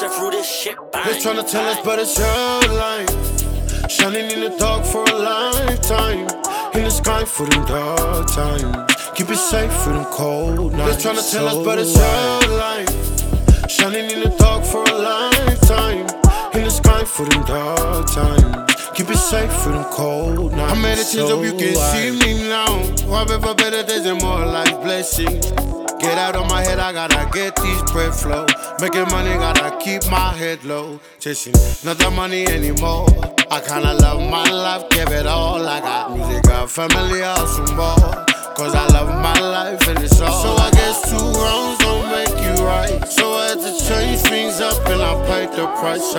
pushing through this shit. They're tryna tell us, but it's your life. Shining in the dark for a lifetime. In the sky for them dark times. Keep it safe for them cold nights. They're tryna tell us, but it's your life. Shining in the dark for a lifetime. In the sky for them dark times. Keep it safe for them cold nights. I made a change up, you can see me now. Hoping for better days and more life blessings. Get out of my head, I gotta get these bread flow. Making money, gotta keep my head low. Chasing not the money anymore. I kinda love my life, give it all. I got music, got family, also more. Cause I love my life and it's all. So I guess 2 wrongs don't make you right. So I had to change things up and I paid the price.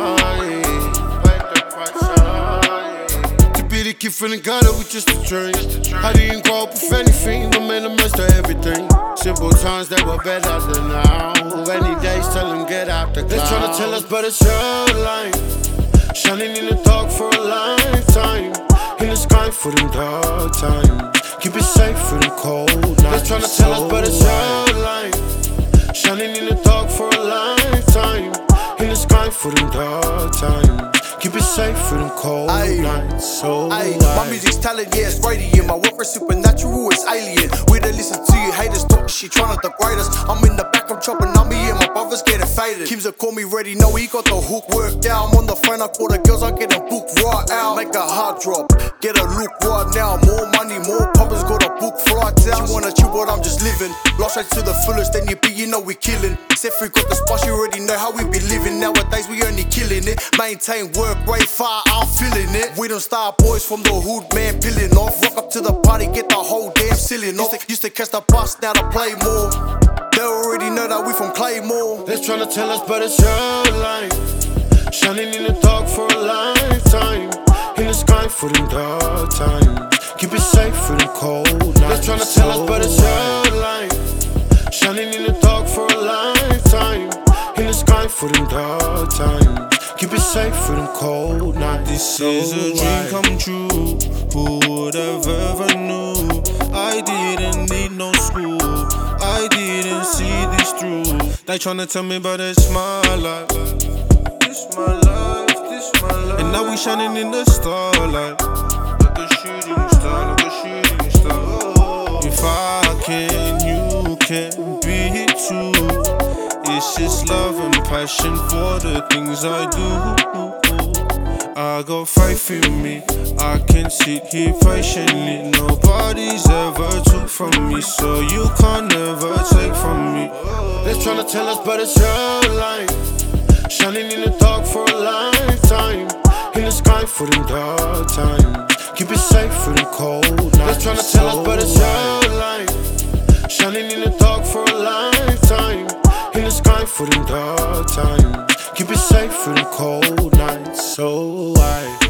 The kid from the gutter with just a dream. I didn't grow up with anything, but made the best of everything. Simple times that were better than now. Any days tell them get out the cloud. They're tryna tell us, but it's your life. Shining in the dark for a lifetime. In the sky for them dark times. Keep it safe for them cold nights. They're tryna tell us, but it's your life. Shining in the dark for a lifetime. In the sky for them dark times. Keep it safe for them cold nights. So my music's talent, yeah, it's radiant. My work is supernatural, it's alien. We don't listen to you haters talk shit, tryna degrade us. I'm in the back, I'm chopping on me, and my brother's getting faded. Kim's call me ready, no, he got the hook worked out. I'm on the phone, I call the girls, I get a book right out. Make a heart drop, get a look right now. More money, more poppers, got a book flights out. She wanna chill, but I'm just living. Lost right to the fullest, then you know we killing. Except we got the spot, you already know how we be living. Nowadays, we only killing it. Maintain work rate fire, I'm feeling it. We don't start boys from the hood, man, peeling off. Rock up to the party, get the whole damn ceiling off. Used to catch the bus, now to play more. They already know that we from Claymore. They're tryna tell us, but it's your life. Shining in the dark for a lifetime. In the sky for them dark times. Keep it safe for them cold nights. They're tryna tell us, but it's your life. Shining in the dark for a lifetime. In the sky for them dark times. Keep it safe for them cold nights. This is a dream come true. Who would have ever knew? I didn't need no school. I didn't see this through. They tryna tell me, but it's my life. This my life, this my life. And now we shining in the starlight. Like a shooting star, like a shooting star. If I can, you can be it too. It's just love and passion for the things I do. I got faith in me, I can sit here patiently. Nobody's ever took from me, so you can't never take from me. They're tryna tell us, but it's your life. Shining in the dark for a lifetime. In the sky for them dark times. Keep it safe for them cold nights. They're tryna tell us, but it's your life. Shining in the dark for a lifetime. In the sky for them dark times. Keep it safe for them cold nights. So why?